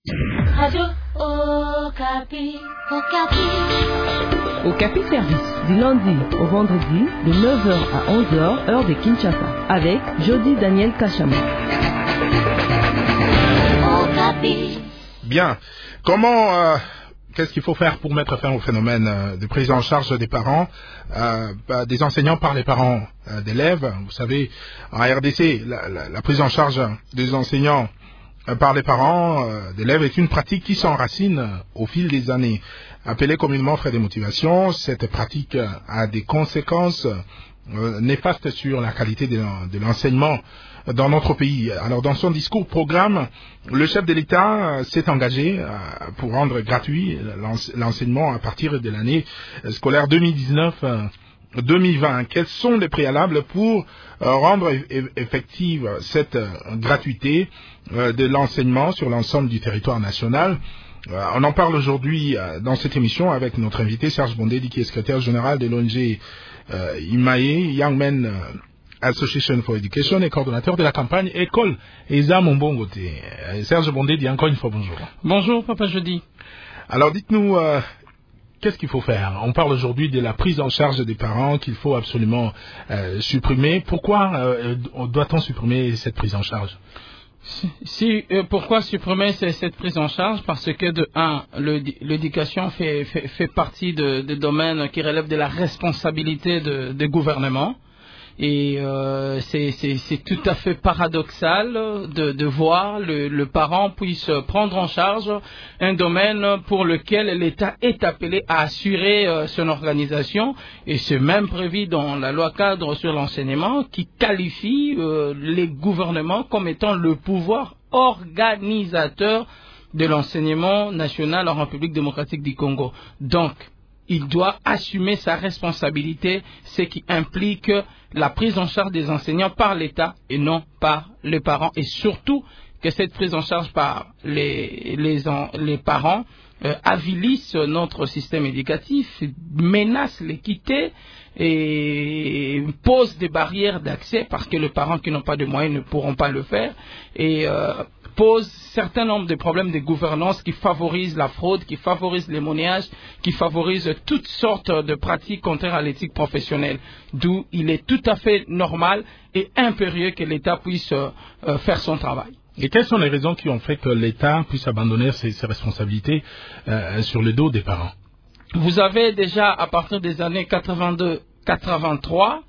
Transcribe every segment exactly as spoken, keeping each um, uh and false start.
Radio Okapi. Okapi. Okapi Service, du lundi au vendredi, de neuf heures à onze heures, heure de Kinshasa, avec Jody Daniel Kachama. Okapi. Bien. Comment... Euh... Qu'est-ce qu'il faut faire pour mettre fin au phénomène euh, de prise en charge des parents, euh, bah, des enseignants par les parents euh, d'élèves? Vous savez, en R D C, la, la, la prise en charge des enseignants euh, par les parents euh, d'élèves est une pratique qui s'enracine euh, au fil des années. Appelée communément frais de motivation, cette pratique euh, a des conséquences euh, néfastes sur la qualité de, de l'enseignement dans notre pays. Alors, dans son discours programme, le chef de l'État s'est engagé pour rendre gratuit l'enseignement à partir de l'année scolaire deux mille dix-neuf deux mille vingt. Quels sont les préalables pour rendre effective cette gratuité de l'enseignement sur l'ensemble du territoire national? On en parle aujourd'hui dans cette émission avec notre invité Serge Bondedi, qui est secrétaire général de l'O N G euh, Imae, Young Men Association for Education, et coordonnateur de la campagne École Eza Mombongote. Serge Bondedi, encore une fois, bonjour. Bonjour, Papa Jody. Alors, dites-nous, euh, qu'est-ce qu'il faut faire? On parle aujourd'hui de la prise en charge des parents qu'il faut absolument euh, supprimer. Pourquoi euh, doit-on supprimer cette prise en charge? Si, euh, pourquoi supprimer cette prise en charge? Parce que, de un, l'éducation fait, fait, fait partie de, de domaines qui relèvent de la responsabilité de, de gouvernement. Et euh, c'est, c'est, c'est tout à fait paradoxal de, de voir le, le parent puisse prendre en charge un domaine pour lequel l'État est appelé à assurer euh, son organisation. Et c'est même prévu dans la loi cadre sur l'enseignement qui qualifie euh, les gouvernements comme étant le pouvoir organisateur de l'enseignement national en République démocratique du Congo. Donc, il doit assumer sa responsabilité, ce qui implique la prise en charge des enseignants par l'État et non par les parents. Et surtout que cette prise en charge par les, les, les parents euh, avilisse notre système éducatif, menace l'équité et pose des barrières d'accès parce que les parents qui n'ont pas de moyens ne pourront pas le faire. Et euh, pose certain nombre de problèmes de gouvernance qui favorisent la fraude, qui favorisent les monnayages, qui favorisent toutes sortes de pratiques contraires à l'éthique professionnelle. D'où il est tout à fait normal et impérieux que l'État puisse euh, faire son travail. Et quelles sont les raisons qui ont fait que l'État puisse abandonner ses, ses responsabilités euh, sur le dos des parents? Vous avez déjà, à partir des années quatre-vingt-deux quatre-vingt-trois,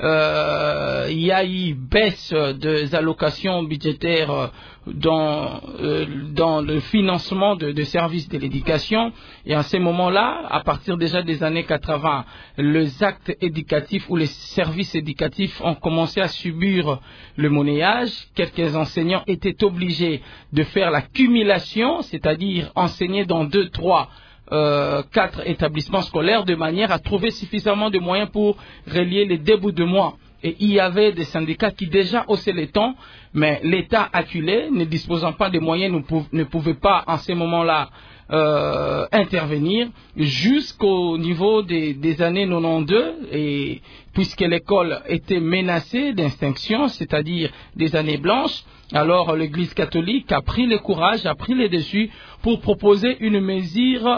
euh, il y a eu baisse des allocations budgétaires dans, euh, dans le financement de, de services de l'éducation. Et à ces moments-là, à partir déjà des années quatre-vingts, les actes éducatifs ou les services éducatifs ont commencé à subir le monnayage. Quelques enseignants étaient obligés de faire la cumulation, c'est-à-dire enseigner dans deux, trois Euh, quatre établissements scolaires de manière à trouver suffisamment de moyens pour relier les deux bouts de mois. Et il y avait des syndicats qui déjà haussaient les tons, mais l'État acculé, ne disposant pas des moyens, ne, pou- ne pouvait pas en ces moments-là euh, intervenir jusqu'au niveau des, des années quatre-vingt-douze, et puisque l'école était menacée d'extinction, c'est-à-dire des années blanches. Alors l'Église catholique a pris le courage, a pris le dessus pour proposer une mesure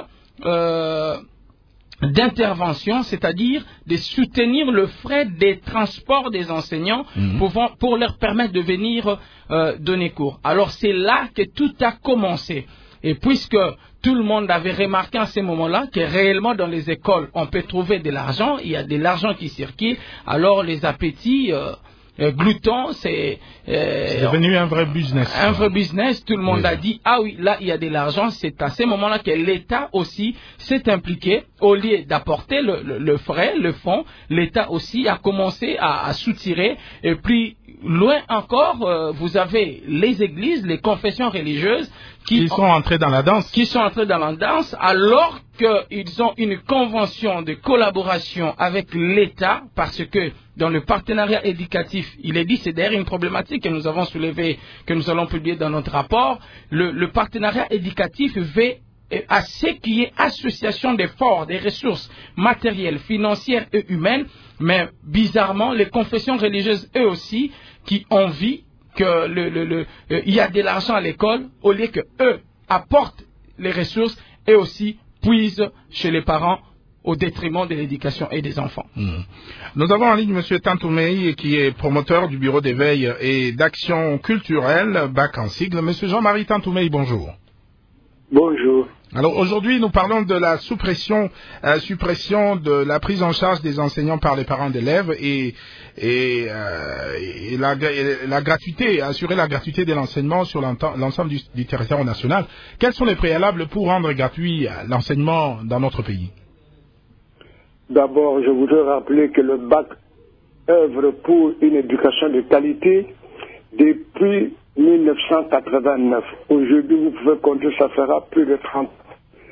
Euh, d'intervention, c'est-à-dire de soutenir le frais des transports des enseignants mmh. pouvant, pour leur permettre de venir euh, donner cours. Alors c'est là que tout a commencé. Et puisque tout le monde avait remarqué à ce moment-là que réellement dans les écoles on peut trouver de l'argent, il y a de l'argent qui circule, alors les appétits euh, Euh, glouton, c'est euh, c'est devenu un vrai business. Un vrai business. Tout le monde oui. a dit ah oui, là il y a de l'argent. C'est à ce moment-là que l'État aussi s'est impliqué. Au lieu d'apporter le, le, le frais, le fonds, l'État aussi a commencé à, à soutirer. Et puis loin encore, euh, vous avez les églises, les confessions religieuses qui, qui sont entrées dans la danse. Qui sont entrées dans la danse alors qu'ils ont une convention de collaboration avec l'État, parce que dans le partenariat éducatif, il est dit, c'est d'ailleurs une problématique que nous avons soulevée, que nous allons publier dans notre rapport, le, le partenariat éducatif veut à ce qui est association d'efforts, des ressources matérielles, financières et humaines, mais bizarrement, les confessions religieuses, eux aussi, qui envient que le, le, le, euh, il y a de l'argent à l'école, au lieu que eux apporte les ressources et aussi puise chez les parents au détriment de l'éducation et des enfants. Mmh. Nous avons en ligne M. Tantoumei, qui est promoteur du Bureau d'éveil et d'action culturelle, B A C en sigle. M. Jean-Marie Tantoumei, bonjour. Bonjour. Alors aujourd'hui, nous parlons de la suppression, euh, suppression de la prise en charge des enseignants par les parents d'élèves et, et, euh, et, la, et la gratuité, assurer la gratuité de l'enseignement sur l'ensemble du, du territoire national. Quels sont les préalables pour rendre gratuit l'enseignement dans notre pays? D'abord, je voudrais rappeler que le B A C œuvre pour une éducation de qualité depuis mille neuf cent quatre-vingt-neuf. Aujourd'hui, vous pouvez compter, ça fera plus de trente ans.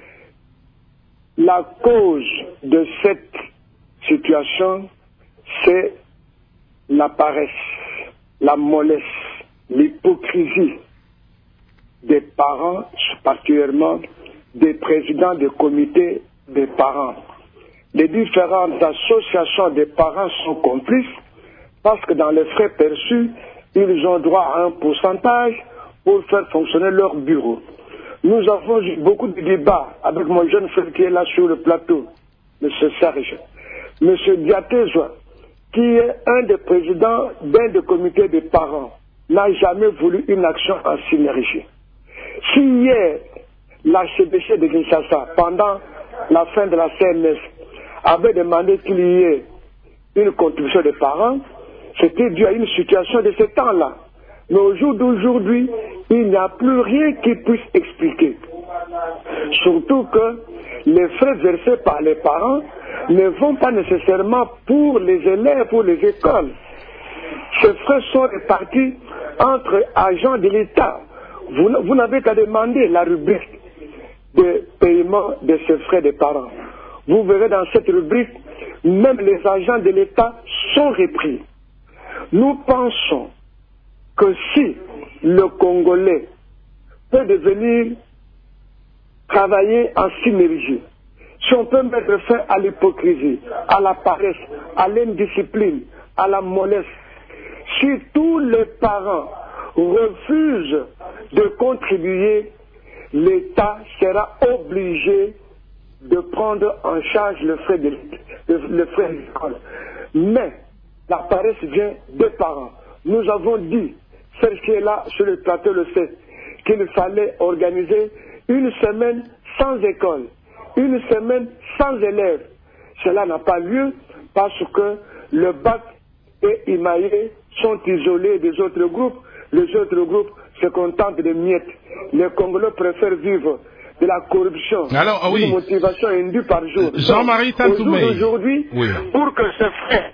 La cause de cette situation, c'est la paresse, la mollesse, l'hypocrisie des parents, particulièrement des présidents des comités des parents. Les différentes associations des parents sont complices parce que dans les frais perçus, ils ont droit à un pourcentage pour faire fonctionner leur bureau. Nous avons eu beaucoup de débats avec mon jeune frère qui est là sur le plateau, M. Serge. M. Diatezoa, qui est un des présidents d'un des comités des parents, n'a jamais voulu une action en synergie. Si hier, la C B C de Kinshasa, pendant la fin de la C N S, avait demandé qu'il y ait une contribution des parents, c'était dû à une situation de ce temps-là. Mais au jour d'aujourd'hui, il n'y a plus rien qui puisse expliquer. Surtout que les frais versés par les parents ne vont pas nécessairement pour les élèves, pour les écoles. Ces frais sont répartis entre agents de l'État. Vous, vous n'avez qu'à demander la rubrique de paiement de ces frais des parents. Vous verrez dans cette rubrique, même les agents de l'État sont repris. Nous pensons que si le Congolais peut devenir travailler en synergie, si on peut mettre fin à l'hypocrisie, à la paresse, à l'indiscipline, à la mollesse, si tous les parents refusent de contribuer, l'État sera obligé de prendre en charge le frais de, le frais de l'école. Mais la paresse vient des parents. Nous avons dit, celle qui est là sur le plateau le sait, qu'il fallait organiser une semaine sans école, une semaine sans élèves. Cela n'a pas lieu parce que le B A C et I M A E sont isolés des autres groupes. Les autres groupes se contentent de miettes. Les Congolais préfèrent vivre de la corruption, Alors, ah oui. une motivation indue par jour. Jean-Marie Tantoumei. Aujourd'hui, oui. pour que ce fait,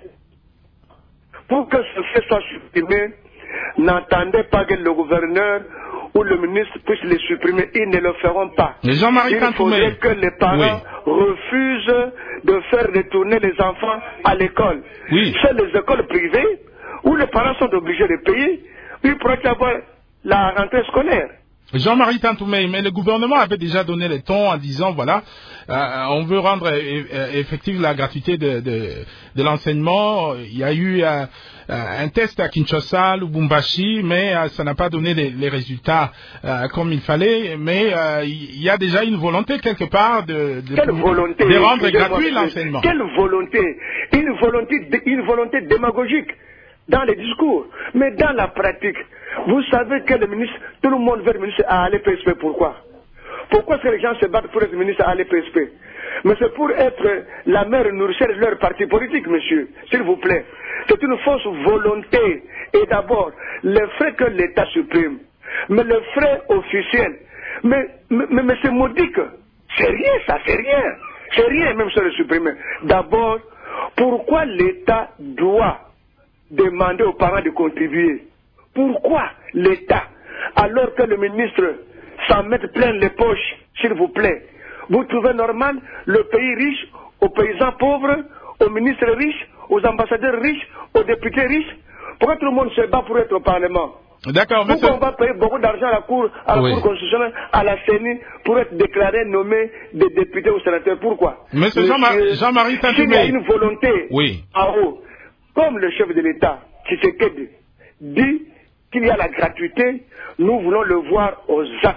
pour que ce fait soit supprimé, n'attendez pas que le gouverneur ou le ministre puisse les supprimer. Ils ne le feront pas. Mais Jean-Marie Il Tantoumei. faudrait que les parents oui. refusent de faire retourner les enfants à l'école. Oui. C'est les écoles privées où les parents sont obligés de payer. Il pourrait y avoir la rentrée scolaire. Jean-Marie Tantoumei, mais le gouvernement avait déjà donné le ton en disant, voilà, euh, on veut rendre effective la gratuité de, de, de l'enseignement. Il y a eu euh, un test à Kinshasa, Lubumbashi, mais euh, ça n'a pas donné les, les résultats euh, comme il fallait. Mais euh, il y a déjà une volonté quelque part de, de, Quelle volonté, de rendre gratuit l'enseignement. Quelle volonté? Une volonté, une volonté démagogique dans les discours, mais dans la pratique. Vous savez que le ministre, tout le monde veut le ministre à l'A L P S P. Pourquoi? Pourquoi est-ce que les gens se battent pour être ministre à l'A L P S P? Mais c'est pour être la mère nourricière de leur parti politique, monsieur, s'il vous plaît. C'est une fausse volonté. Et d'abord, les frais que l'État supprime, mais les frais officiels, mais, mais, mais c'est modique. C'est rien, ça, c'est rien. C'est rien, même si on le supprime. D'abord, pourquoi l'État doit demander aux parents de contribuer? Pourquoi l'État, alors que le ministre s'en mette plein les poches, s'il vous plaît? Vous trouvez normal le pays riche, aux paysans pauvres, aux ministres riches, aux ambassadeurs riches, aux députés riches? Pourquoi tout le monde se bat pour être au Parlement? D'accord, Pourquoi on va payer beaucoup d'argent à la Cour, à la oui. Cour constitutionnelle, à la C N I, pour être déclaré, nommé des députés ou sénateurs? Pourquoi? Monsieur Jean-Marie Jean-Marie Tantoumei. S'il y a une volonté oui. en haut, comme le chef de l'État, Tshisekedi, dit qu'il y a la gratuité, nous voulons le voir aux actes.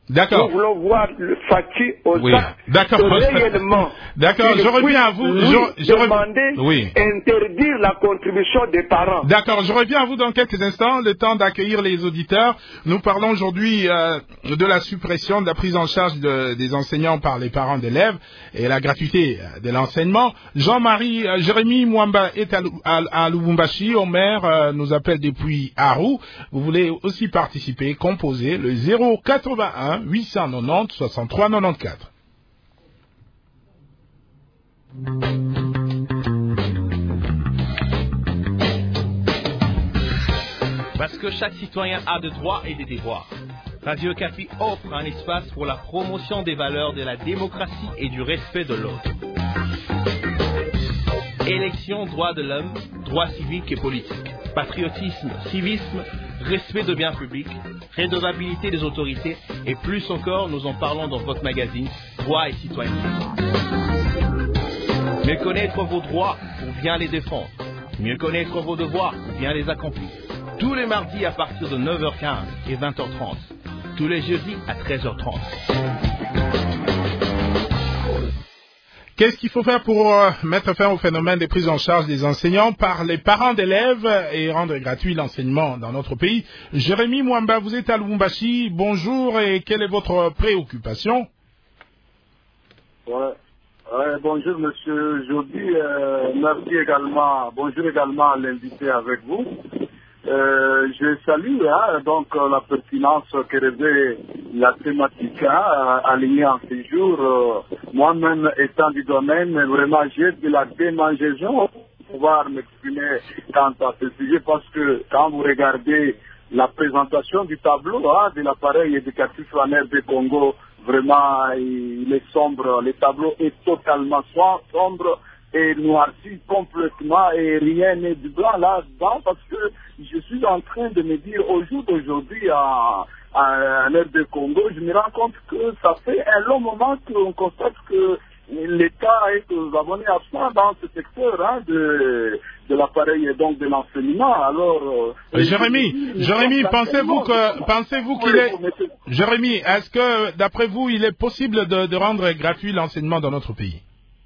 D'accord. Nous voulons voir le Fachi aux Oui. actes. D'accord. Réellement. D'accord, je reviens à vous. Je, je demander, oui. interdire la contribution des parents. D'accord, je reviens à vous dans quelques instants, le temps d'accueillir les auditeurs. Nous parlons aujourd'hui euh, de la suppression de la prise en charge de, des enseignants par les parents d'élèves et la gratuité de l'enseignement. Jean-Marie, euh, Jérémy Mwamba est à, à, à Lubumbashi. Omer euh, nous appelle depuis Aru. Vous voulez aussi participer, composer le zéro quatre-vingt-un huit cent quatre-vingt-dix soixante-trois quatre-vingt-quatorze. Parce que chaque citoyen a des droits et des devoirs. Radio Okapi offre un espace pour la promotion des valeurs de la démocratie et du respect de l'autre. Élection, droits de l'homme, droits civiques et politiques, patriotisme, civisme, respect de biens publics, redevabilité des autorités et plus encore, nous en parlons dans votre magazine Droits et citoyenneté. Mieux connaître vos droits pour bien les défendre. Mieux connaître vos devoirs pour bien les accomplir. Tous les mardis à partir de neuf heures quinze et vingt heures trente. Tous les jeudis à treize heures trente. Qu'est-ce qu'il faut faire pour euh, mettre fin au phénomène des prises en charge des enseignants par les parents d'élèves et rendre gratuit l'enseignement dans notre pays? Jérémy Mwamba, vous êtes à Lubumbashi. Bonjour et quelle est votre préoccupation? Ouais. Ouais, bonjour monsieur Jody, euh, merci également, bonjour également à l'invité avec vous. Euh, je salue hein, donc euh, la pertinence que revêt la thématique hein, alignée en ces jours. Euh, moi-même étant du domaine, vraiment j'ai de la démangeaison pour pouvoir m'exprimer quant à ce sujet parce que quand vous regardez la présentation du tableau hein, de l'appareil éducatif en R D Congo, vraiment il est sombre, le tableau est totalement sombre et noirci complètement et rien n'est du blanc là-dedans parce que je suis en train de me dire au jour d'aujourd'hui en, en R D Congo, je me rends compte que ça fait un long moment qu'on constate que l'État et que nous avons été absents dans ce secteur hein, de, de l'appareil et donc de l'enseignement. Alors, euh, Jérémy, Jérémy, pensez-vous que pensez-vous qu'il est Jérémy, est-ce que d'après vous, il est possible de, de rendre gratuit l'enseignement dans notre pays?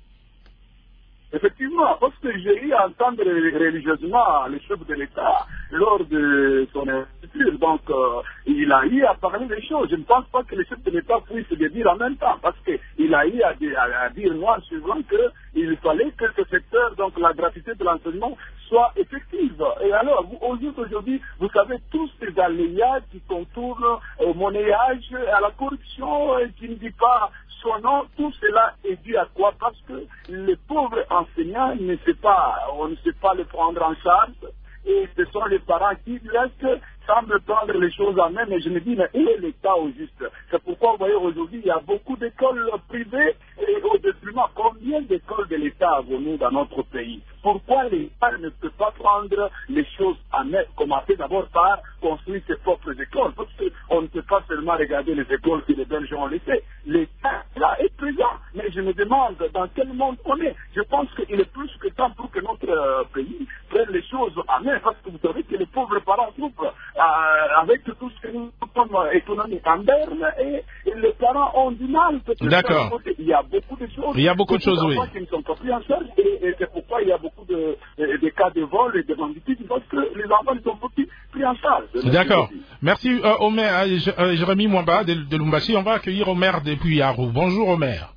Effectivement, parce que j'ai eu à entendre religieusement le chef de l'État lors de son investiture. Donc, euh, il a eu à parler des choses. Je ne pense pas que le chef de l'État puisse le dire en même temps, parce qu'il a eu à, à, à dire noir suivant qu'il fallait que ce secteur, donc la gratuité de l'enseignement, soit effective. Et alors, vous, au jour d'aujourd'hui, vous savez tous ces aléas qui contournent au monnayage, à la corruption, et qui ne dit pas son nom, tout cela est dû à quoi? Parce que les pauvres enseignants ne sait pas, on ne sait pas les prendre en charge, et ce sont les parents qui restent, semblent prendre les choses en main, mais je me dis, mais où est l'État au juste? C'est pourquoi, vous voyez, aujourd'hui, il y a beaucoup d'écoles privées, et au détriment, combien d'écoles de l'État avons-nous dans notre pays? Pourquoi l'État ne peut pas prendre les choses en main, commencer d'abord par construire ses propres écoles? Parce qu'on ne peut pas seulement regarder les écoles que les Belges ont laissées. L'État, là, est présent. Mais je me demande dans quel monde on est. Je pense qu'il est plus que temps pour que notre euh, pays prenne les choses en main. Parce que vous savez que les pauvres parents souffrent euh, avec tout ce que nous sommes économiques en berne et, et les parents ont du mal. D'accord. Il y a beaucoup de choses. Il y a beaucoup de choses, oui. Qui ne sont pas pris en charge et, et c'est pourquoi il y a beaucoup de, de, de cas de vol et de banditisme parce que les enfants ne sont pas pris en charge. D'accord. Merci euh, Omer, euh, Jérémy Mwamba de, de Lubumbashi. On va accueillir Omer depuis Aru. Bonjour Omer.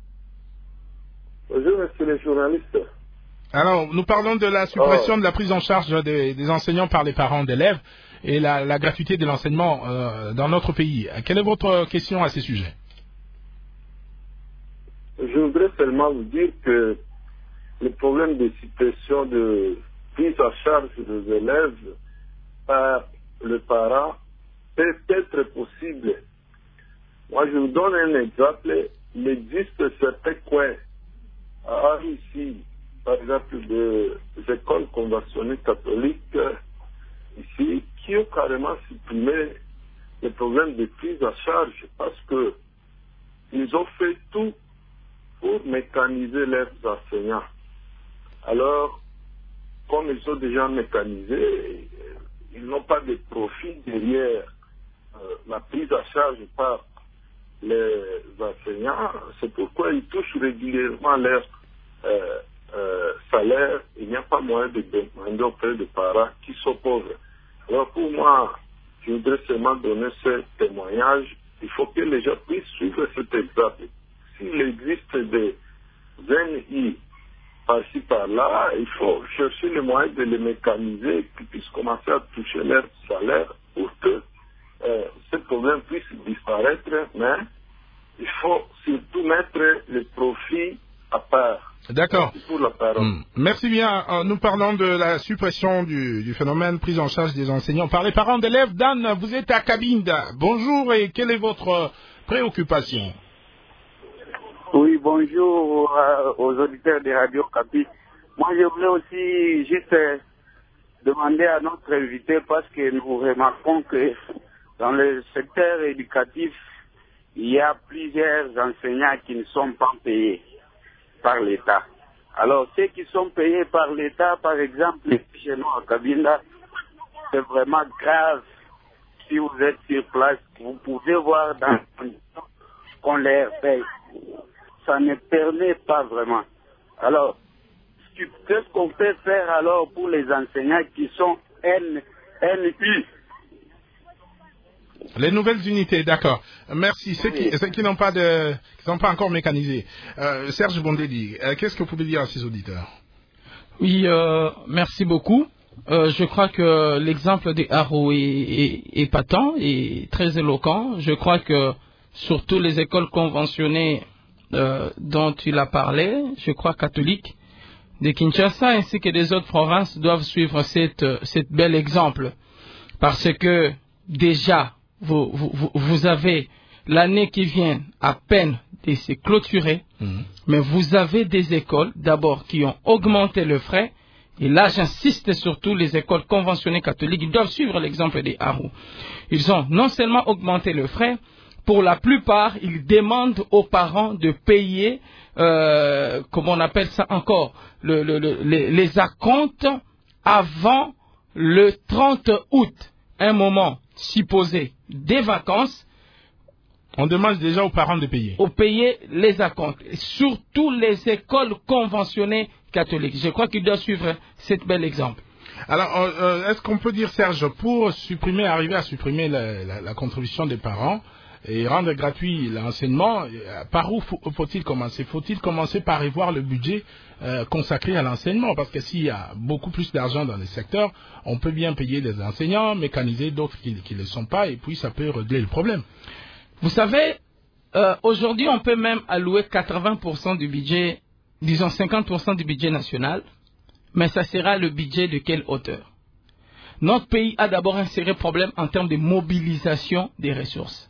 Bonjour monsieur le journaliste. Alors, nous parlons de la suppression oh. de la prise en charge des, des enseignants par les parents d'élèves et la, la gratuité de l'enseignement euh, dans notre pays. Quelle est votre question à ce sujet? Je voudrais seulement vous dire que le problème de suppression de prise en charge des élèves par le parent peut être possible. Moi, je vous donne un exemple. Il existe certains coins à ici, par exemple des écoles conventionnelles catholiques ici, qui ont carrément supprimé le problème de prise en charge parce que ils ont fait tout pour mécaniser leurs enseignants. Alors, comme ils sont déjà mécanisés, ils n'ont pas de profit derrière euh, la prise en charge par les enseignants, c'est pourquoi ils touchent régulièrement leur euh, euh, salaire. Il n'y a pas moyen de demander auprès des parents qui sont pauvres. Alors pour moi, je voudrais seulement donner ce témoignage. Il faut que les gens puissent suivre cet exemple. S'il existe des N I par-ci par-là, il faut chercher les moyens de les mécaniser, qu'ils puissent commencer à toucher leur salaire pour que euh, ce problème puisse disparaître, mais il faut surtout mettre le profit à part. D'accord. Pour la parole. Mmh. Merci bien. Euh, nous parlons de la suppression du, du phénomène prise en charge des enseignants par les parents d'élèves. Dan, vous êtes à Cabinda. Bonjour et quelle est votre préoccupation? Oui, bonjour euh, aux auditeurs de Radio Capi. Moi, je voulais aussi juste euh, demander à notre invité, parce que nous remarquons que dans le secteur éducatif, il y a plusieurs enseignants qui ne sont pas payés par l'État. Alors, ceux qui sont payés par l'État, par exemple, chez nous à Cabinda, c'est vraiment grave. Si vous êtes sur place, vous pouvez voir dans qu'on les paye. Ça ne permet pas vraiment. Alors, qu'est-ce qu'on peut faire alors pour les enseignants qui sont N U? Les nouvelles unités, d'accord. Merci. Ceux qui, ceux qui n'ont pas de, qui sont pas encore mécanisés. Euh, Serge Bondeli, euh, qu'est-ce que vous pouvez dire à ces auditeurs? Oui, euh, merci beaucoup. Euh, je crois que l'exemple des Haro est, est, est patent et très éloquent. Je crois que surtout les écoles conventionnées euh, dont il a parlé, je crois catholiques, de Kinshasa ainsi que des autres provinces doivent suivre cette, cette bel exemple. Parce que déjà, vous, vous, vous avez l'année qui vient à peine de se clôturer, mmh. mais vous avez des écoles d'abord qui ont augmenté le frais. Et là, j'insiste surtout, les écoles conventionnées catholiques, ils doivent suivre l'exemple des Haro. Ils ont non seulement augmenté le frais, pour la plupart, ils demandent aux parents de payer, euh, comment on appelle ça encore, le, le, le, les, les acomptes avant le trente août, un moment supposé des vacances. On demande déjà aux parents de payer. Au payer les acomptes. Surtout les écoles conventionnées catholiques. Je crois qu'ils doivent suivre cet bel exemple. Alors, euh, est-ce qu'on peut dire, Serge, pour supprimer, arriver à supprimer la, la, la contribution des parents et rendre gratuit l'enseignement, par où faut-il commencer? Faut-il commencer par revoir le budget euh, consacré à l'enseignement? Parce que s'il y a beaucoup plus d'argent dans les secteurs, on peut bien payer des enseignants, mécaniser d'autres qui ne le sont pas, et puis ça peut régler le problème. Vous savez, euh, aujourd'hui, on peut même allouer quatre-vingts pour cent du budget, disons cinquante pour cent du budget national, mais ça sera le budget de quelle hauteur? Notre pays a d'abord un sérieux problème en termes de mobilisation des ressources.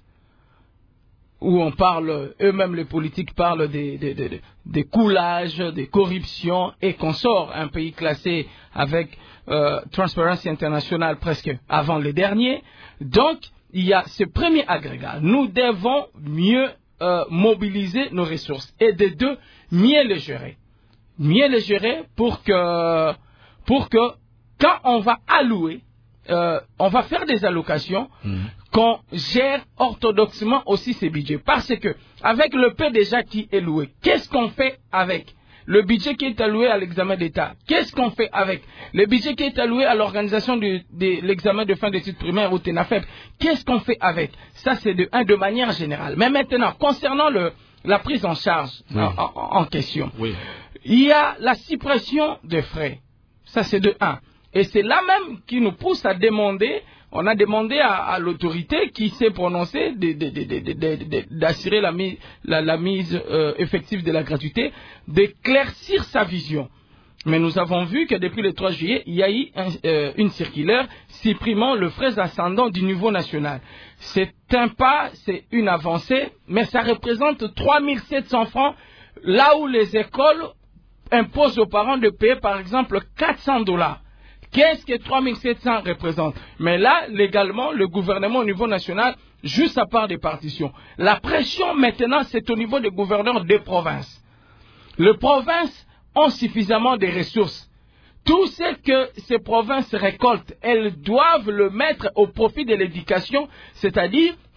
Où on parle, eux-mêmes les politiques parlent des, des, des, des coulages, des corruptions, et qu'on sort un pays classé avec euh, Transparency International presque avant les derniers. Donc, il y a ce premier agrégat. Nous devons mieux euh, mobiliser nos ressources et de deux, mieux les gérer. Mieux les gérer pour que, pour que quand on va allouer, euh, on va faire des allocations, mmh. qu'on gère orthodoxement aussi ces budgets. Parce que avec le peu déjà qui est loué, qu'est-ce qu'on fait avec le budget qui est alloué à l'examen d'État? Qu'est-ce qu'on fait avec le budget qui est alloué à l'organisation de, de l'examen de fin d'études primaires au TENAFEP? Qu'est-ce qu'on fait avec? Ça, c'est de, un, de manière générale. Mais maintenant, concernant le, la prise en charge oui. en, en, en question, oui. il y a la suppression des frais. Ça, c'est de un. Et c'est là même qui nous pousse à demander, on a demandé à, à l'autorité qui s'est prononcée de, de, de, de, de, de, d'assurer la mise, la, la mise euh, effective de la gratuité, d'éclaircir sa vision. Mais nous avons vu que depuis le trois juillet, il y a eu un, euh, une circulaire supprimant le frais ascendant du niveau national. C'est un pas, c'est une avancée, mais ça représente trois mille sept cents francs, là où les écoles imposent aux parents de payer par exemple quatre cents dollars. Qu'est-ce que trois mille sept cents représente? Mais là, légalement, le gouvernement au niveau national, juste à part des partitions. La pression maintenant, c'est au niveau des gouverneurs des provinces. Les provinces ont suffisamment de ressources. Tout ce que ces provinces récoltent, elles doivent le mettre au profit de l'éducation, c'est-à-dire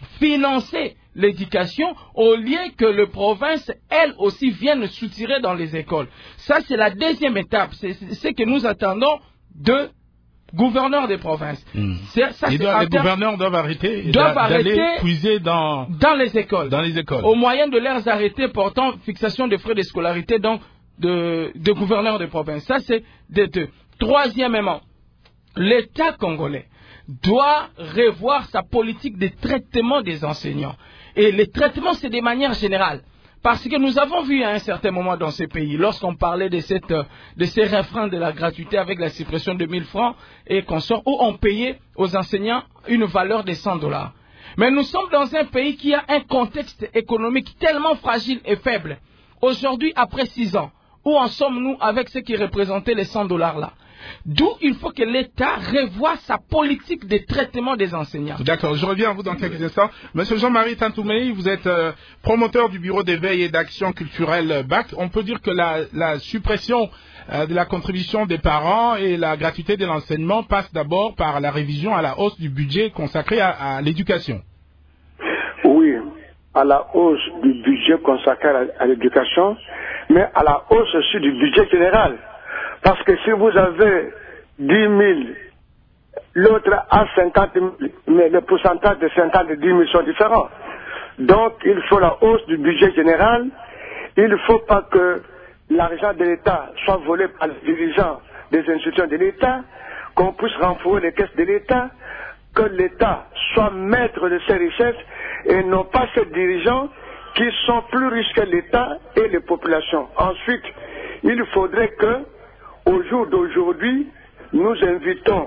financer l'éducation au lieu que les provinces, elles aussi, viennent soutirer dans les écoles. Ça, c'est la deuxième étape. C'est ce que nous attendons de gouverneurs des provinces. Mmh. Ça, Et doivent, les gouverneurs doivent arrêter doivent arrêter puiser dans, dans les écoles. Dans les écoles. Au moyen de leurs arrêtés portant fixation des frais de scolarité donc de, de gouverneurs des provinces. Ça, c'est de deux. Troisièmement, l'État congolais doit revoir sa politique de traitement des enseignants. Et les traitements, c'est de manière générale. Parce que nous avons vu à un certain moment dans ces pays, lorsqu'on parlait de, cette, de ces refrains de la gratuité avec la suppression de mille francs et consorts, où on payait aux enseignants une valeur de cent dollars. Mais nous sommes dans un pays qui a un contexte économique tellement fragile et faible. Aujourd'hui, après six ans, où en sommes-nous avec ce qui représentait les cent dollars là? D'où il faut que l'État revoie sa politique de traitement des enseignants. D'accord, je reviens à vous dans quelques instants. Monsieur Jean-Marie Tantoumei, vous êtes euh, promoteur du Bureau d'éveil et d'action culturelle B A C. On peut dire que la, la suppression euh, de la contribution des parents et la gratuité de l'enseignement passe d'abord par la révision à la hausse du budget consacré à, à l'éducation. Oui, à la hausse du budget consacré à, à l'éducation, mais à la hausse aussi du budget général. Parce que si vous avez dix mille, l'autre a cinquante mille, mais le pourcentage de cinquante et dix mille sont différents. Donc, il faut la hausse du budget général. Il ne faut pas que l'argent de l'État soit volé par les dirigeants des institutions de l'État, qu'on puisse renflouer les caisses de l'État, que l'État soit maître de ses richesses et non pas ces dirigeants qui sont plus riches que l'État et les populations. Ensuite, il faudrait que au jour d'aujourd'hui, nous invitons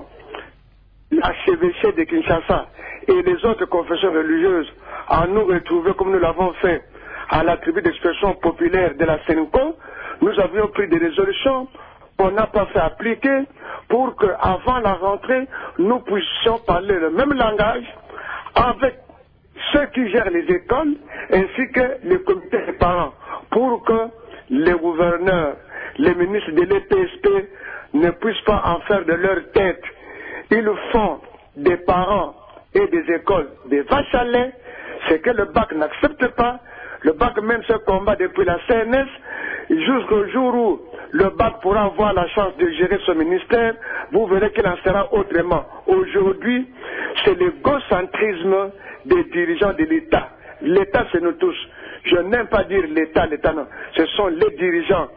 la C V C de Kinshasa et les autres confessions religieuses à nous retrouver comme nous l'avons fait à la tribu d'expression populaire de la Sénéco. Nous avions pris des résolutions qu'on n'a pas fait appliquer pour qu'avant la rentrée, nous puissions parler le même langage avec ceux qui gèrent les écoles ainsi que les comités des parents pour que les gouverneurs, les ministres de l'E P S P ne puissent pas en faire de leur tête. Ils font des parents et des écoles des vaches à lait, ce que le B A C n'accepte pas. Le B A C même se combat depuis la C N S jusqu'au jour où le B A C pourra avoir la chance de gérer ce ministère. Vous verrez qu'il en sera autrement. Aujourd'hui, c'est l'égocentrisme des dirigeants de l'État. L'État, c'est nous tous. Je n'aime pas dire l'État, l'État non. Ce sont les dirigeants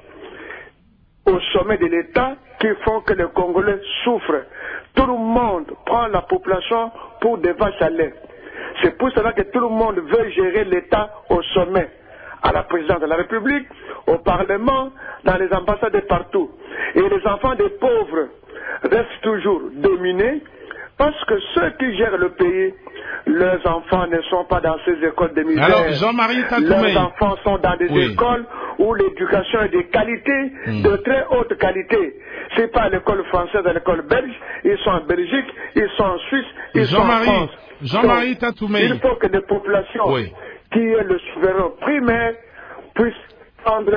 au sommet de l'État qui font que les Congolais souffrent. Tout le monde prend la population pour des vaches à lait. C'est pour cela que tout le monde veut gérer l'État au sommet, à la présidence de la République, au Parlement, dans les ambassades et partout. Et les enfants des pauvres restent toujours dominés parce que ceux qui gèrent le pays, leurs enfants ne sont pas dans ces écoles de misère. Alors, Jean-Marie Tantoumei, leurs enfants sont dans des oui. écoles où l'éducation est de qualité, mmh. de très haute qualité. C'est pas à l'école française, à l'école belge, ils sont en Belgique, ils sont en Suisse, ils sont en France. Jean-Marie Tantoumei. Il faut que les populations oui. qui est le souverain primaire puissent prendre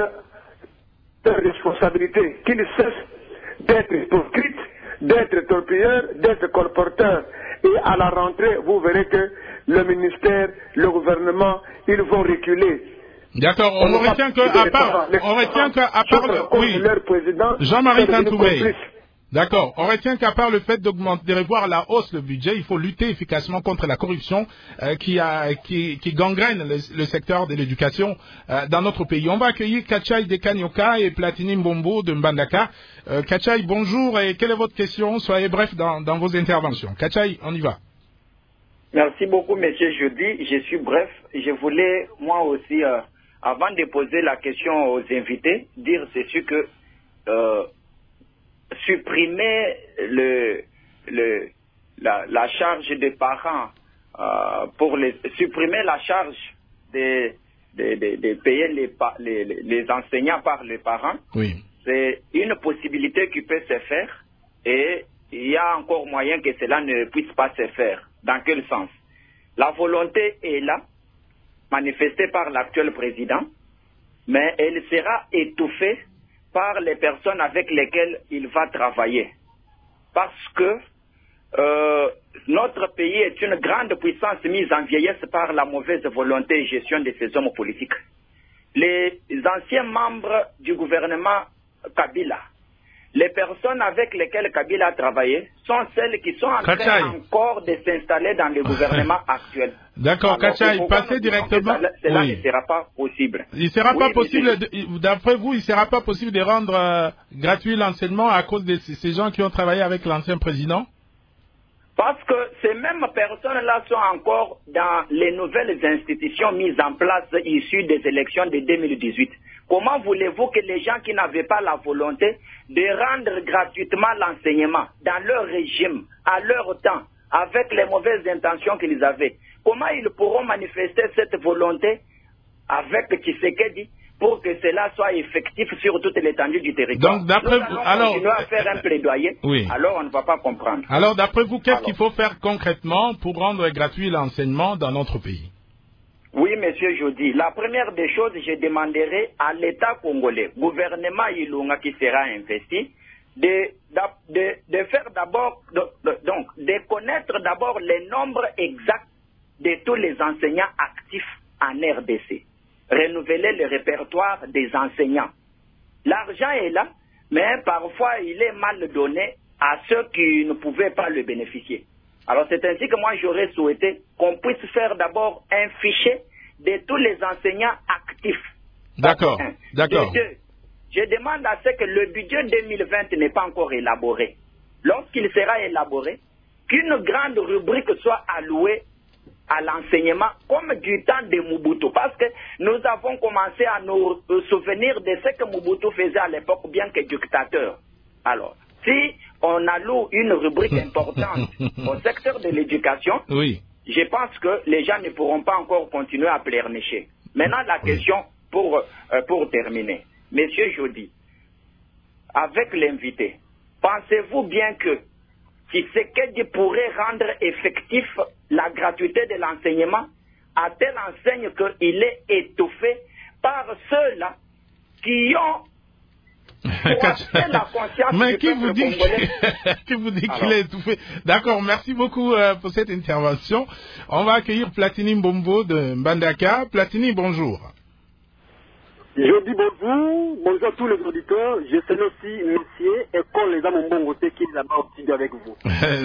leurs responsabilités, qu'ils cessent d'être hypocrites, d'être torpilleurs, d'être colporteurs. Et à la rentrée, vous verrez que le ministère, le gouvernement, ils vont reculer. D'accord, on, on retient que à part, on retient que à part le, oui, Jean-Marie Tantoumei. D'accord, on retient qu'à part le fait d'augmenter, de revoir la hausse le budget, il faut lutter efficacement contre la corruption euh, qui, a, qui, qui gangrène le, le secteur de l'éducation euh, dans notre pays. On va accueillir Kachai Dekanyoka et Platini Mbombo de Mbandaka. Euh, Kachai, bonjour et quelle est votre question? Soyez bref dans, dans vos interventions. Kachai, on y va. Merci beaucoup, monsieur Jeudi. Je suis bref. Je voulais, moi aussi, euh, avant de poser la question aux invités, dire ceci que euh, supprimer le, le, la, la charge des parents, euh, pour les, supprimer la charge de, de, de, de payer les, les, les enseignants par les parents, oui. c'est une possibilité qui peut se faire et il y a encore moyen que cela ne puisse pas se faire. Dans quel sens? La volonté est là, manifestée par l'actuel président, mais elle sera étouffée par les personnes avec lesquelles il va travailler. Parce que euh, notre pays est une grande puissance mise en vieillesse par la mauvaise volonté et gestion de ses hommes politiques. Les anciens membres du gouvernement Kabila, les personnes avec lesquelles Kabila a travaillé, sont celles qui sont en Kachai. train encore de s'installer dans le gouvernement actuel. D'accord, Kachai, passez directement. Cela Oui. ne sera pas possible. Il ne sera Oui, pas mais possible, c'est- de- d'après vous, il ne sera pas possible de rendre euh, gratuit l'enseignement à cause de ces ces gens qui ont travaillé avec l'ancien président? Parce que ces mêmes personnes-là sont encore dans les nouvelles institutions mises en place issues des élections de deux mille dix-huit. Comment voulez-vous que les gens qui n'avaient pas la volonté de rendre gratuitement l'enseignement dans leur régime, à leur temps, avec les mauvaises intentions qu'ils avaient, comment ils pourront manifester cette volonté avec Tshisekedi pour que cela soit effectif sur toute l'étendue du territoire? Donc, d'après Nous vous- allons alors- continuer à faire un plaidoyer, Oui. alors on ne va pas comprendre. Alors, d'après vous, qu'est-ce Alors. qu'il faut faire concrètement pour rendre gratuit l'enseignement dans notre pays? Oui, monsieur Jody. La première des choses, je demanderai à l'État congolais, gouvernement Ilunga qui sera investi, de, de, de faire d'abord, de, de- donc, de connaître d'abord les nombres exacts de tous les enseignants actifs en R D C. Renouveler le répertoire des enseignants. L'argent est là, mais parfois il est mal donné à ceux qui ne pouvaient pas le bénéficier. Alors c'est ainsi que moi j'aurais souhaité qu'on puisse faire d'abord un fichier de tous les enseignants actifs. D'accord, Un. d'accord. De deux, je demande à ce que le budget deux mille vingt n'est pas encore élaboré. Lorsqu'il sera élaboré, qu'une grande rubrique soit allouée à l'enseignement comme du temps de Mobutu, parce que nous avons commencé à nous souvenir de ce que Mobutu faisait à l'époque, bien que dictateur. Alors, si on alloue une rubrique importante au secteur de l'éducation, Oui. je pense que les gens ne pourront pas encore continuer à pleurnicher. Maintenant, la question pour, euh, pour terminer. Monsieur Jody, avec l'invité, pensez-vous bien que Tshisekedi pourrait rendre effectif la gratuité de l'enseignement à telle enseigne qu'il est étouffé par ceux-là qui ont froissé la conscience Mais du qui peuple vous dit congolais. qui vous dit qu'il Alors. est étouffé? D'accord, merci beaucoup euh, pour cette intervention. On va accueillir Platini Mbombo de Mbandaka. Platini, bonjour. Je dis bonjour, bonjour à tous les auditeurs. Je salue aussi Messier et quand les âmes bon côté qui est là-bas au studio avec vous.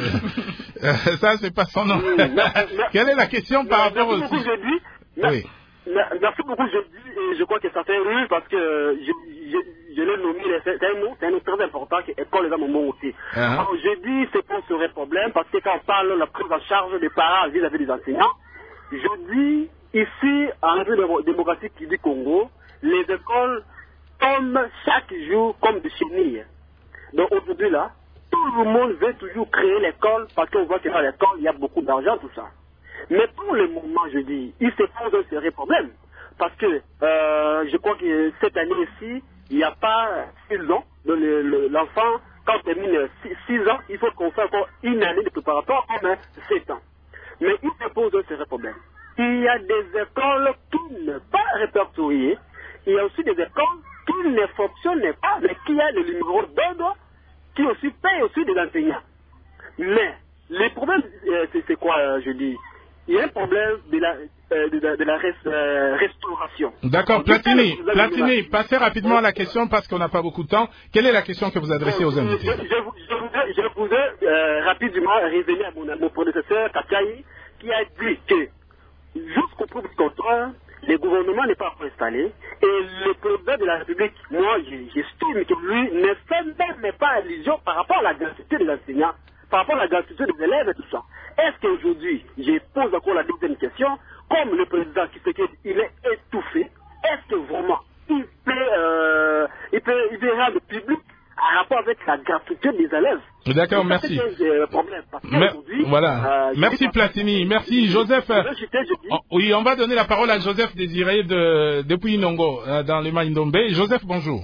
Euh, Ça, c'est pas son nom. Oui, merci, Quelle est la question par rapport au... Merci beaucoup, je dis. Oui. Merci beaucoup, je dis, et je crois que ça fait rire parce que je, je, je l'ai nommé, c'est un nom, c'est un nom très important qui est quand les âmes bon aussi. Uh-huh. Alors, je dis, c'est pour ce vrai problème parce que quand on parle de la prise en charge des parents vis-à-vis des enseignants, je dis, ici, en République démocratique du Congo, les écoles tombent chaque jour comme des chenilles. Donc aujourd'hui là, tout le monde veut toujours créer l'école parce qu'on voit que dans l'école, il y a beaucoup d'argent, tout ça. Mais pour le moment, je dis, il se pose un sérieux problème. Parce que euh, je crois que cette année-ci, il n'y a pas six ans. Donc le- le- l'enfant, quand il termine six ans, il faut qu'on fasse encore une année de préparatoire, comme sept ans. Mais il se pose un sérieux problème. Il y a des écoles qui ne sont pas répertoriées. Il y a aussi des écoles qui ne fonctionnent pas, mais qui a le numéro d'ordre, qui aussi paye aussi des enseignants. Mais le problème, euh, c'est c'est quoi, euh, je dis? Il y a un problème de la, euh, de, la- de la rest- euh, restauration. D'accord, Platini, Platini, passez rapidement à la question parce qu'on n'a pas beaucoup de temps. Quelle est la question que vous adressez aux Je, invités? je, vous- je voudrais, je voudrais, euh, rapidement revenir à mon, à mon prédécesseur Kachai, qui a dit que jusqu'au preuve du contraire, le gouvernement n'est pas encore installé et le président de la République, moi je- j'estime que lui ne fait même pas allusion par rapport à la gratuité des enseignants, par rapport à la gratuité des élèves et tout ça. Est-ce qu'aujourd'hui, je pose encore la deuxième question, comme le président Tshisekedi, il est étouffé, est-ce que vraiment il peut, euh, il peut, il peut rendre public en rapport avec la gratuité des élèves? D'accord, Ça, merci. c'est un euh, problème. Parce Mais- qu'aujourd'hui, voilà. euh, je Merci dis pas- Platini. Merci Joseph. Je veux citer, je dis- Oh, oui, on va donner la parole à Joseph Désiré de, depuis Nongo, euh, dans le Maïndombe. Joseph, bonjour.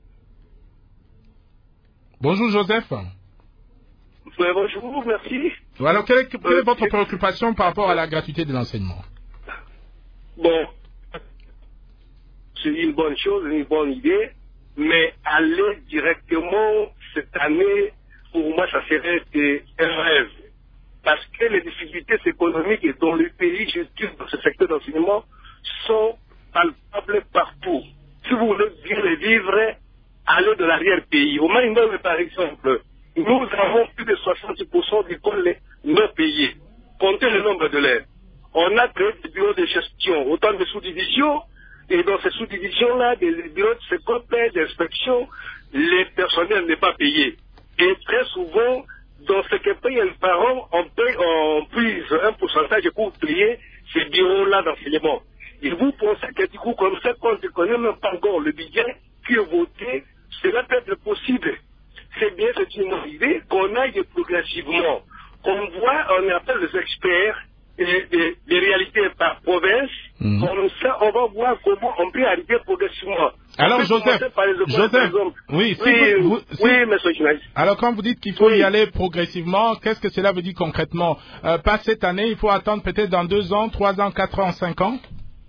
Bonjour Joseph. Ouais, bonjour, merci. Alors, quelle est, quelle est Euh, votre c'est- préoccupation par rapport à la gratuité de l'enseignement? Bon, c'est une bonne chose, une bonne idée, mais aller directement cette année, pour moi, ça serait des- un rêve. parce que les difficultés économiques dans le pays, je dis, dans ce secteur d'enseignement, sont palpables partout. Si vous voulez bien les vivre, allez de l'arrière-pays. Au Mali, par exemple, nous avons plus de soixante pour cent d'écoles non payées. Comptez le nombre de l'élèves. On a créé des bureaux de gestion, autant de sous-divisions, et dans ces sous-divisions-là, des bureaux de sécurité, d'inspection, les personnels n'est pas payé. Et très souvent, dans ce que paye le parent, on, paye, on puise un pourcentage pour payer ces bureaux-là d'enseignement. Et vous pensez que du coup, comme ça, quand on ne connaît même pas encore le budget qui est voté, cela peut être possible. C'est bien, c'est une idée qu'on aille progressivement. On voit, on appelle les experts, et, et, les réalités par province. Mmh. Comme ça, on va voir comment on peut arriver progressivement. Alors, Joseph, Joseph, oui, si oui, vous, vous, si, oui, monsieur journaliste. Alors, quand vous dites qu'il faut oui. y aller progressivement, qu'est-ce que cela veut dire concrètement? euh, Pas cette année, il faut attendre peut-être dans deux ans, trois ans, quatre ans, cinq ans?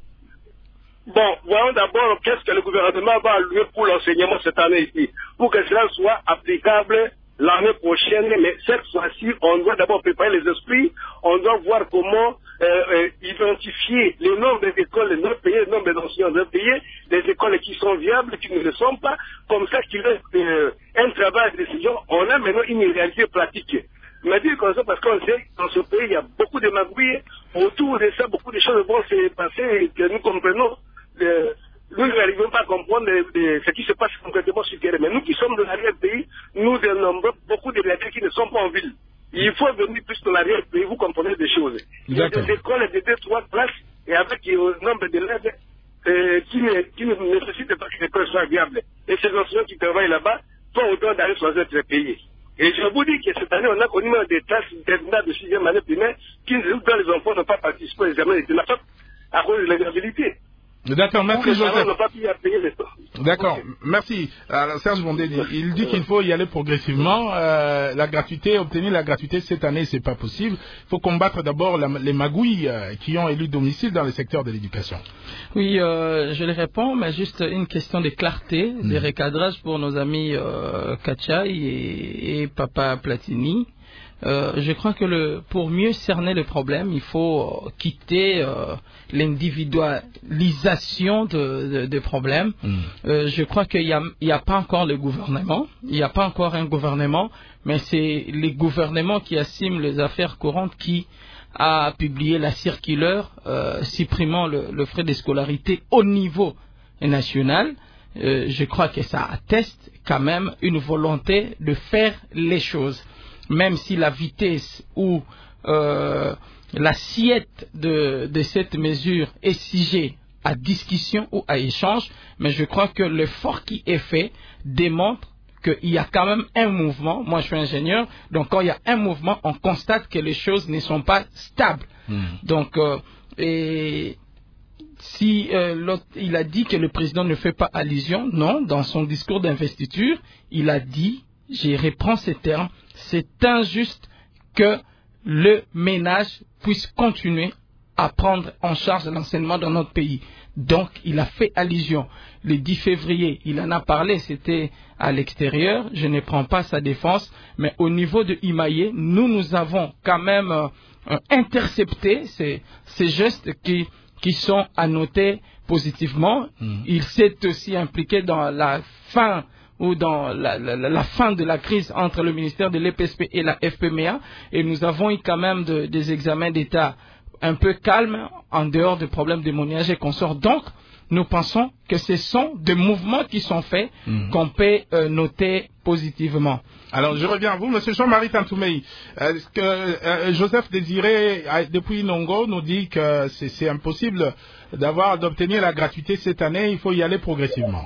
Bon, voyons d'abord qu'est-ce que le gouvernement va allouer pour l'enseignement cette année ici, pour que cela soit applicable l'année prochaine, mais cette fois-ci, on doit d'abord préparer les esprits, on doit voir comment euh, euh, identifier le nombre d'écoles non payées, le nombre d'enseignants non payés, les écoles qui sont viables, qui ne le sont pas, comme ça qu'il y ait euh, un travail de décision, on a maintenant une réalité pratique. Mais dire comme ça, parce qu'on sait que dans ce pays, il y a beaucoup de magouilles, autour de ça, beaucoup de choses vont se passer, que nous comprenons. Euh, Nous n'arrivons pas à comprendre les, les, ce qui se passe concrètement sur le terrain. Mais nous qui sommes de l'arrière-pays, nous dénombrons beaucoup de réalités qui ne sont pas en ville. Il faut venir plus dans l'arrière-pays, vous comprenez des choses. Il y a des écoles de deux, trois classes, et avec un nombre d'élèves euh, qui, ne, qui ne nécessitent pas que l'école soit viable. Et ces enseignants qui travaillent là-bas sont autant d'aller sans être payés. Et je vous dis que cette année, on a connu des classes terminales de sixième année primaire qui, dont les enfants n'ont pas participé aux examens de la faute à cause de l'inviabilité. D'accord, merci Joseph. D'accord, okay. Merci. Alors, Serge Bondé dit, il dit qu'il faut y aller progressivement. Euh, la gratuité, obtenir la gratuité cette année, c'est pas possible. Il faut combattre d'abord la, les magouilles euh, qui ont élu domicile dans le secteur de l'éducation. Oui, euh, je les réponds, mais juste une question de clarté, mmh. de recadrage pour nos amis euh, Kachai et, et Papa Platini. Euh, je crois que le, pour mieux cerner le problème, il faut euh, quitter euh, l'individualisation de, de, de problèmes. Mm. Euh, je crois qu'il n'y a, il y a pas encore le gouvernement, il n'y a pas encore un gouvernement, mais c'est les gouvernements qui assument les affaires courantes qui a publié la circulaire euh, supprimant le, le frais de scolarité au niveau national. Euh, je crois que ça atteste quand même une volonté de faire les choses. Même si la vitesse ou euh, l'assiette de, de cette mesure est sujet à discussion ou à échange, mais je crois que l'effort qui est fait démontre qu'il y a quand même un mouvement. Moi, je suis ingénieur, donc quand il y a un mouvement, on constate que les choses ne sont pas stables. Mmh. Donc, euh, et si euh, l'autre, il a dit que le président ne fait pas allusion, non, dans son discours d'investiture, il a dit, je reprends ces termes, c'est injuste que le ménage puisse continuer à prendre en charge l'enseignement dans notre pays. Donc, il a fait allusion. Le dix février, il en a parlé, c'était à l'extérieur, je ne prends pas sa défense, mais au niveau de Imaye, nous, nous avons quand même euh, intercepté ces, ces gestes qui, qui sont à noter positivement. Mmh. Il s'est aussi impliqué dans la fin ou dans la, la, la fin de la crise entre le ministère de l'E P S P et la F P M A, et nous avons eu quand même de, des examens d'État un peu calmes, en dehors des problèmes de moniage et consorts. Donc, nous pensons que ce sont des mouvements qui sont faits, mmh. qu'on peut euh, noter positivement. Alors, je reviens à vous, M. Jean-Marie Tantoumei. Est-ce que euh, Joseph Désiré, depuis Nongo, nous dit que c'est, c'est impossible d'avoir, d'obtenir la gratuité cette année, il faut y aller progressivement.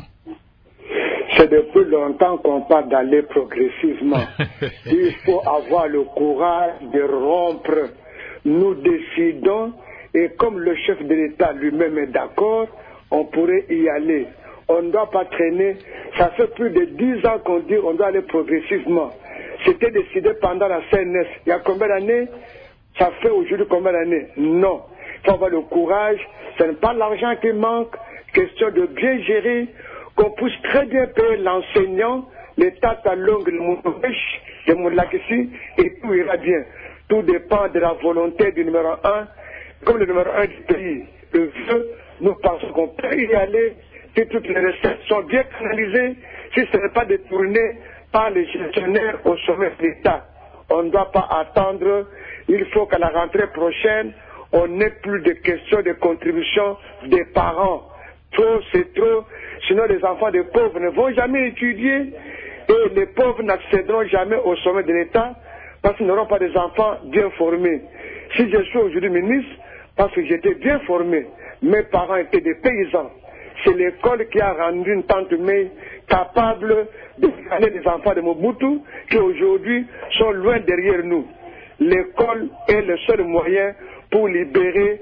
C'est depuis longtemps qu'on parle d'aller progressivement. Il faut avoir le courage de rompre. Nous décidons, et comme le chef de l'État lui-même est d'accord, on pourrait y aller. On ne doit pas traîner. Ça fait plus de dix ans qu'on dit qu'on doit aller progressivement. C'était décidé pendant la C N S. Il y a combien d'années? Ça fait aujourd'hui combien d'années? Non. Il faut avoir le courage. Ce n'est pas l'argent qui manque. Question de bien gérer, qu'on puisse très bien payer l'enseignant, l'État à longue, le Mounouèche, le Moulakissi, et tout ira bien. tout dépend de la volonté du numéro un. Comme le numéro un du pays le veut, nous pensons qu'on peut y aller si toutes les recettes sont bien canalisées, si ce n'est pas détourné par les gestionnaires au sommet de l'État. On ne doit pas attendre. Il faut qu'à la rentrée prochaine, on n'ait plus de questions de contribution des parents. Trop, c'est trop. Sinon, les enfants des pauvres ne vont jamais étudier et les pauvres n'accéderont jamais au sommet de l'État parce qu'ils n'auront pas des enfants bien formés. Si je suis aujourd'hui ministre, parce que j'étais bien formé, mes parents étaient des paysans. C'est l'école qui a rendu une tante May capable de gagner des enfants de Mobutu qui aujourd'hui sont loin derrière nous. L'école est le seul moyen pour libérer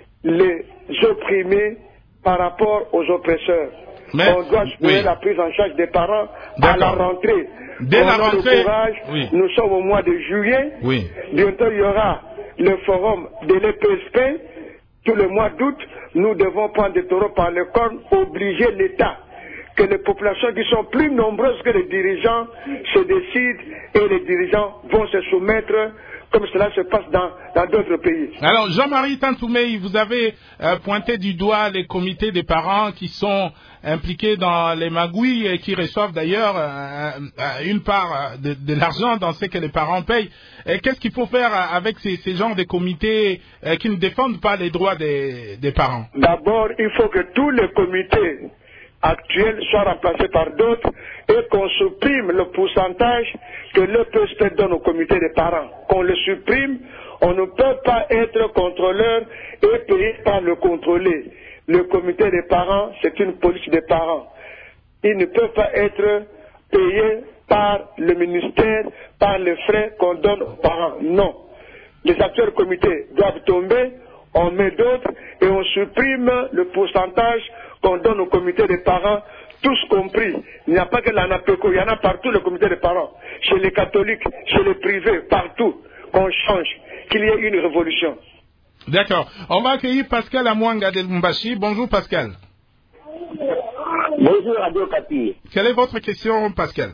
les opprimés par rapport aux oppresseurs. Mais, on doit supporter oui. la prise en charge des parents à la rentrée. Dès on la a rentrée, le courage. Oui. Nous sommes au mois de juillet. Oui. Bientôt, il y aura le forum de l'E P S P. Tout le mois d'août, nous devons prendre des taureaux par le cornes, obliger l'État que les populations qui sont plus nombreuses que les dirigeants se décident et les dirigeants vont se soumettre comme cela se passe dans, dans d'autres pays. Alors, Jean-Marie Tantoumé, vous avez euh, pointé du doigt les comités des parents qui sont impliqués dans les magouilles et qui reçoivent d'ailleurs euh, euh, une part de, de l'argent dans ce que les parents payent. Et qu'est-ce qu'il faut faire avec ces, ces genres de comités euh, qui ne défendent pas les droits des, des parents? D'abord, il faut que tous les comités actuels soient remplacés par d'autres et qu'on supprime le pourcentage que l'E P S P donne au comité des parents. Qu'on le supprime, on ne peut pas être contrôleur et payé par le contrôlé. Le comité des parents, c'est une police des parents. Ils ne peuvent pas être payés par le ministère, par les frais qu'on donne aux parents. Non. Les actuels comités doivent tomber, on met d'autres et on supprime le pourcentage qu'on donne au comité des parents, tous compris. Il n'y a pas que l'ANAPECO, il y en a partout le comité des parents. Chez les catholiques, chez les privés, partout. Qu'on change, qu'il y ait une révolution. D'accord. On va accueillir Pascal Amouanga de Lumbashi. Bonjour Pascal. Bonjour Radio Kapi. Quelle est votre question Pascal?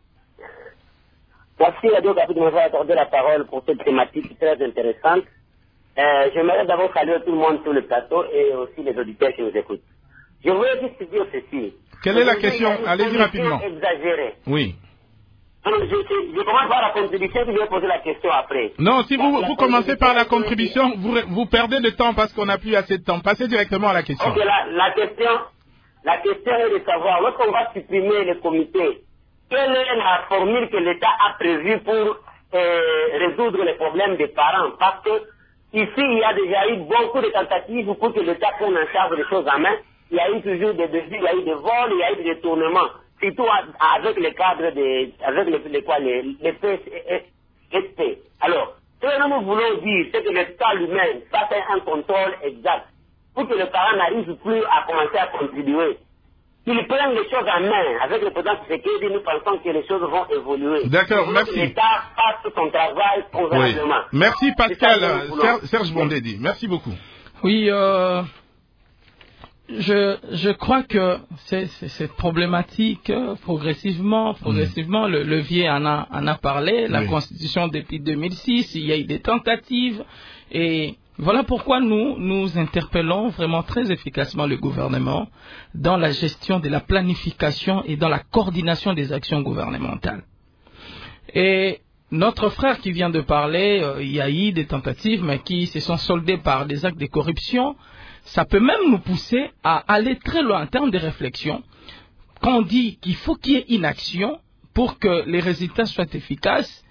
Merci Radio Kapi de m'avoir accordé la parole pour cette thématique très intéressante. Euh, J'aimerais d'abord saluer tout le monde sur le plateau et aussi les auditeurs qui nous écoutent. Je voulais juste dire ceci. Quelle est la question? Allez-y rapidement. Exagéré. Oui. Alors, je, je, je commence par la contribution, puis je vais poser la question après. Non, si vous, vous commencez par la contribution, vous, vous perdez de temps parce qu'on n'a plus assez de temps. Passez directement à la question. Ok, la, la question, la question est de savoir, lorsqu'on va supprimer les comités, quelle est la formule que l'État a prévue pour euh, résoudre les problèmes des parents? Parce que ici, il y a déjà eu beaucoup de tentatives pour que l'État prenne en charge les choses en main. Il y a eu toujours des défis, il y a eu des vols, il y a eu des détournements. Surtout avec les cadres, de, avec les, les, quoi, les, les P S P. Alors, ce que nous voulons dire, c'est que l'État lui-même fasse un contrôle exact pour que les parents n'arrivent plus à commencer à contribuer. Qu'ils prennent les choses en main. Avec le président Tshisekedi, nous pensons que les choses vont évoluer. D'accord, merci. L'État fasse son travail convenablement. Oui. Merci Pascal. Serge, Serge Bondedi, merci beaucoup. Oui, euh... Je, je crois que c'est, c'est, cette problématique, euh, progressivement, progressivement, mmh. le levier en a, en a parlé, la oui. Constitution depuis deux mille six, il y a eu des tentatives, et voilà pourquoi nous, nous interpellons vraiment très efficacement le gouvernement dans la gestion de la planification et dans la coordination des actions gouvernementales. Et notre frère qui vient de parler, euh, il y a eu des tentatives, mais qui se sont soldées par des actes de corruption. Ça peut même nous pousser à aller très loin en termes de réflexion. Quand on dit qu'il faut qu'il y ait une action pour que les résultats soient efficaces,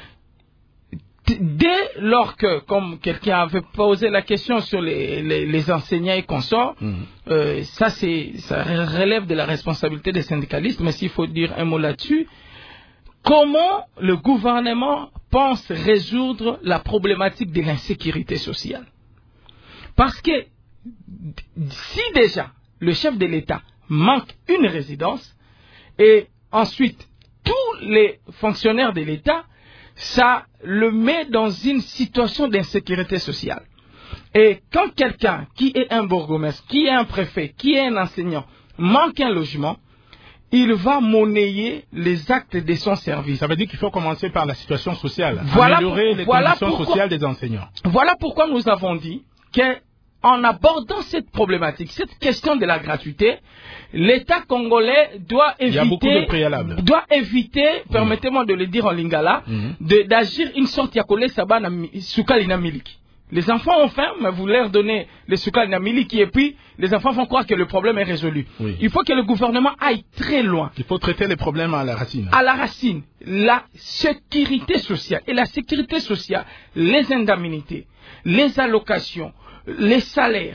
dès lors que, comme quelqu'un avait posé la question sur les, les, les enseignants et consorts, mmh. euh, ça, c'est, ça relève de la responsabilité des syndicalistes, mais s'il faut dire un mot là-dessus, comment le gouvernement pense résoudre la problématique de l'insécurité sociale? Parce que si déjà le chef de l'État manque une résidence et ensuite tous les fonctionnaires de l'État, ça le met dans une situation d'insécurité sociale. Et quand quelqu'un qui est un bourgmestre, qui est un préfet, qui est un enseignant, manque un logement, il va monnayer les actes de son service. Ça veut dire qu'il faut commencer par la situation sociale, voilà améliorer pour, les voilà conditions pourquoi, sociales des enseignants. Voilà pourquoi nous avons dit qu'en abordant cette problématique, cette question de la gratuité, l'État congolais doit éviter, il y a beaucoup de préalables. doit éviter, mmh. permettez-moi de le dire en lingala, mmh. d'agir une sorte yakolé sabana soukalina miliki. Les enfants ont faim, mais vous leur donnez les soukalina miliki et puis les enfants vont croire que le problème est résolu. Oui. Il faut que le gouvernement aille très loin. Il faut traiter les problèmes à la racine. À la racine. La sécurité sociale. Et la sécurité sociale, les indemnités, les allocations, les salaires,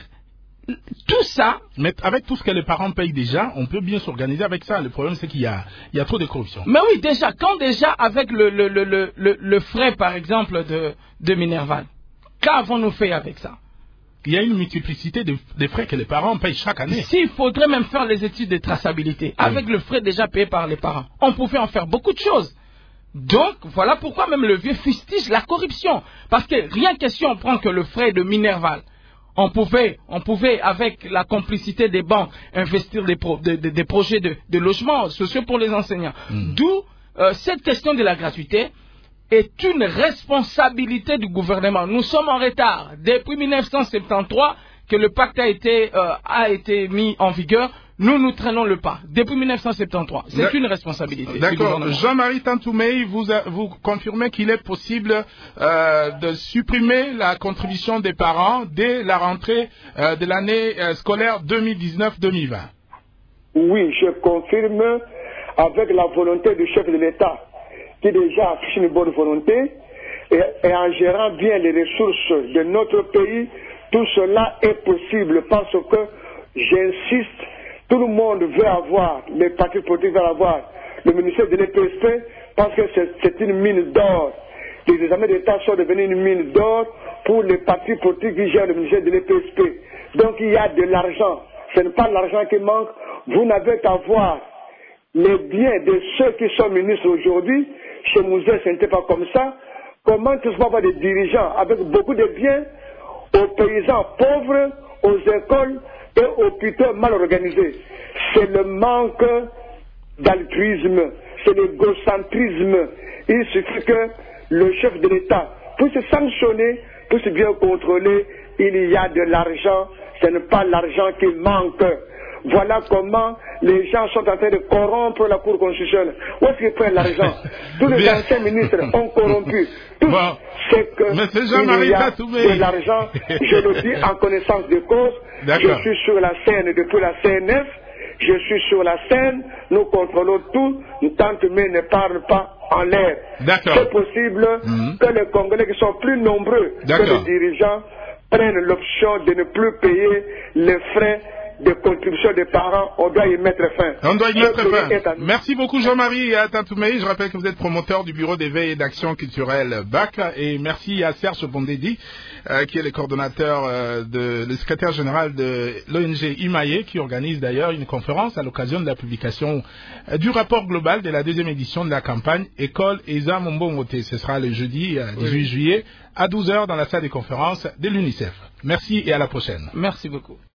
tout ça. Mais avec tout ce que les parents payent déjà, on peut bien s'organiser avec ça. Le problème, c'est qu'il y a, il y a trop de corruption. Mais oui, déjà, quand déjà avec le, le, le, le, le, le frais, par exemple, de, de Minerval, qu'avons-nous fait avec ça? Il y a une multiplicité de, de frais que les parents payent chaque année. S'il faudrait même faire les études de traçabilité, oui. avec le frais déjà payé par les parents, on pouvait en faire beaucoup de choses. Donc, voilà pourquoi même le vieux fustige la corruption. Parce que rien que si on prend que le frais de Minerval, on pouvait, on pouvait, avec la complicité des banques, investir des, pro, de, de, des projets de, de logements sociaux pour les enseignants. Mm. D'où euh, cette question de la gratuité est une responsabilité du gouvernement. Nous sommes en retard. Depuis mille neuf cent soixante-treize, que le pacte a été, euh, a été mis en vigueur, nous nous traînons le pas. Depuis mille neuf cent soixante-treize. C'est une responsabilité. D'accord. Jean-Marie Tantoumei, vous, vous confirmez qu'il est possible euh, de supprimer la contribution des parents dès la rentrée euh, de l'année euh, scolaire deux mille dix-neuf deux mille vingt. Oui, je confirme avec la volonté du chef de l'État qui déjà affiche une bonne volonté et, et en gérant bien les ressources de notre pays, tout cela est possible parce que, j'insiste, tout le monde veut avoir, les partis politiques veulent avoir le ministère de l'E P S P parce que c'est une mine d'or. Les examens d'État sont devenus une mine d'or pour les partis politiques qui gèrent le ministère de l'E P S P. Donc il y a de l'argent. Ce n'est pas l'argent qui manque. Vous n'avez qu'à voir les biens de ceux qui sont ministres aujourd'hui. Chez Mouzet, ce n'était pas comme ça. Comment tout se avoir des dirigeants avec beaucoup de biens aux paysans pauvres, aux écoles et aux hôpitaux mal organisés? C'est le manque d'altruisme, c'est l'égocentrisme. Il suffit que le chef de l'État puisse sanctionner, puisse bien contrôler. Il y a de l'argent, ce n'est pas l'argent qui manque. Voilà comment les gens sont en train de corrompre la Cour constitutionnelle. Où est-ce qu'ils prennent l'argent? Tous les bien. Anciens ministres ont corrompu. Tout bon. C'est que il y a de l'argent. Je le dis en connaissance de cause. Je suis sur la scène depuis la C N F. Je suis sur la scène. Nous contrôlons tout. Tantoumei ne parle pas en l'air. C'est possible mmh. que les Congolais qui sont plus nombreux que les dirigeants prennent l'option de ne plus payer les frais de contribution des parents. On doit y mettre fin. On doit y mettre fin. Merci beaucoup Jean-Marie Tantoumei. Je rappelle que vous êtes promoteur du bureau d'éveil et d'action culturelle B A C. Et merci à Serge Bondedi, euh, qui est le coordonnateur, euh, de, le secrétaire général de l'O N G Imaye, qui organise d'ailleurs une conférence à l'occasion de la publication euh, du rapport global de la deuxième édition de la campagne École Eza Mombongote. Ce sera le jeudi euh, dix-huit juillet à douze heures dans la salle des conférences de l'UNICEF. Merci et à la prochaine. Merci beaucoup.